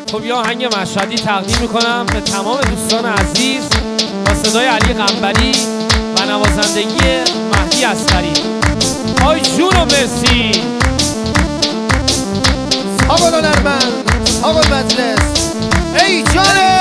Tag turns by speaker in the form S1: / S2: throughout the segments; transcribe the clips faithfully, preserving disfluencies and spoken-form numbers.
S1: خب یه آهنگ مشهدی تقدیم میکنم به تمام دوستان عزیز با صدای علی قنبری و نوازندگی مهدی اصغری. آی جون و مرسی.
S2: صاحب الهنرمند، صاحب المجلس، ای جانه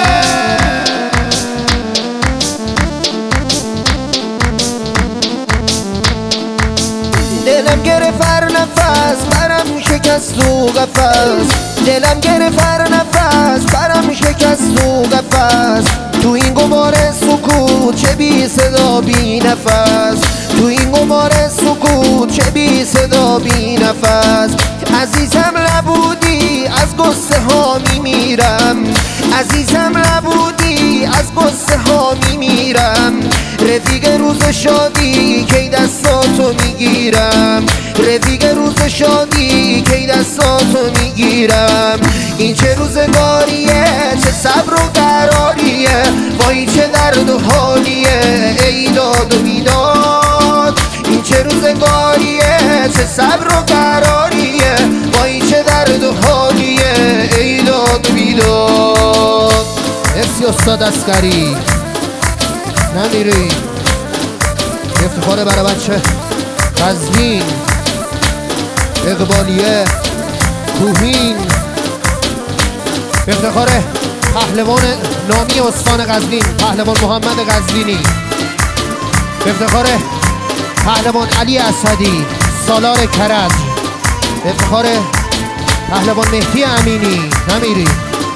S2: دلم گرفت هر نفس برم شکست تو قفس، دلم گرفت هر نفس برم شکست تو قفس. تو این غبار سکوت چه بی صدا بی نفس، تو این غبار سکوت چه بی صدا بی نفس. عزیزم نبودی از قصه ها میمیرم، عزیزم نبودی از قصه ها میمیرم. رفیق روز شادی کی دستاتو میگیرم، رفیق روز شادی کی دستاتو میگیرم. این چه روزگاریه، چه صبر و قراریه، وای چه درد و حالیه، ای داد و بیداد. این چه روزگاریه، چه صبر و قراریه، وای چه درد و حالیه، ای داد و بیداد. مرسی استاد اصغری، نمیری. افتخار برای بچه قزوین، اقبالیه، کوهین. افتخار پهلوان نامی استان قزوین، پهلوان محمد قزوینی. افتخار پهلوان علی اسدی، سالار کرج. افتخار پهلوان مهدی امینی، نمیری.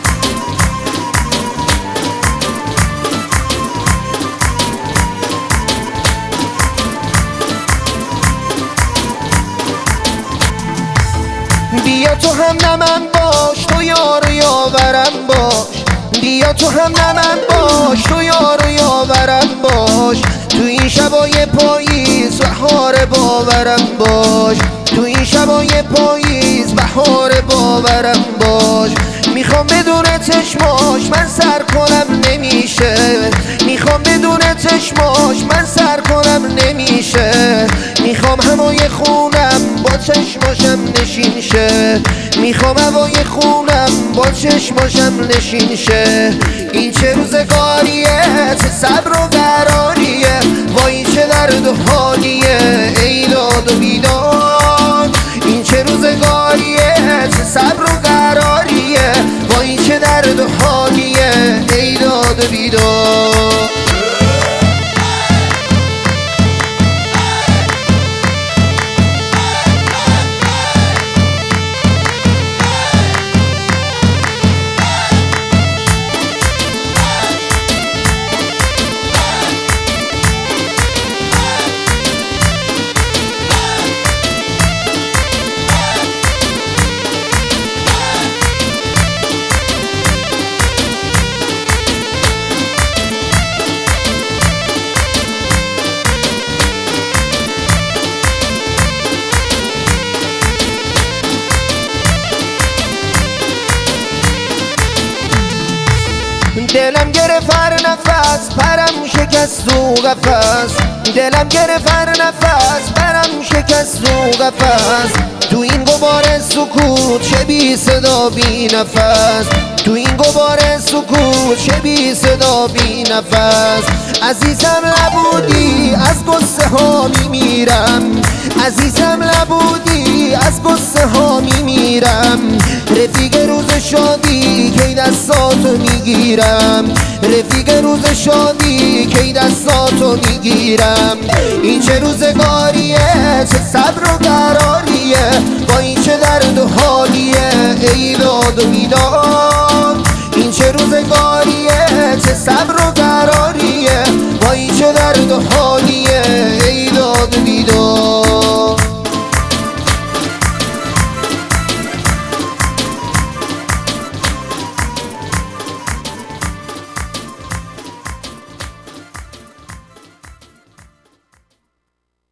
S2: بیا تو هم نمن باش، تو یار و یاورم باش. بیا تو هم نمن باش، تو یار و یاورم باش. تو این شبای پاییز بهار باورم باش، تو این شبای پاییز بهار باورم باش. میخوام بدون چشماش من سر کنم نمیشه، میخوام بدون چشماش من سر کنم نمیشه. میخوام هوای خونم با چشماشم نشین شه، میخوام هوای خونم با چشماشم نشین شه. این چه روزگاریه، چه صبر و قراریه، وای چه درد و حالیه، ای داد و بیداد. این چه روزگاریه، چه صبر و قراریه، وای چه درد و حالیه، ای داد و بیداد. دلم گرفت هر نفس پرم شکست تو قفس، دلم گرفت هر نفس پرم شکست تو قفس. تو این غبار سکوت چه بی صدا بی نفس، تو این غبار سکوت چه بی صدا بی نفس. عزیزم نبودی از قصه ها میمیرم، عزیزم نبودی از قصه ها میمیرم. رفیق روز شادی کی دستاتو میگیرم، رفیق روز شادی کی دستاتو میگیرم. این چه روزگاریه، چه صبر و قراریه، با این چه درد و حالیه، ای داد و بیداد. این چه روزگاریه، چه صبر و قراریه، با این چه درد و حالیه، ای داد و بیداد.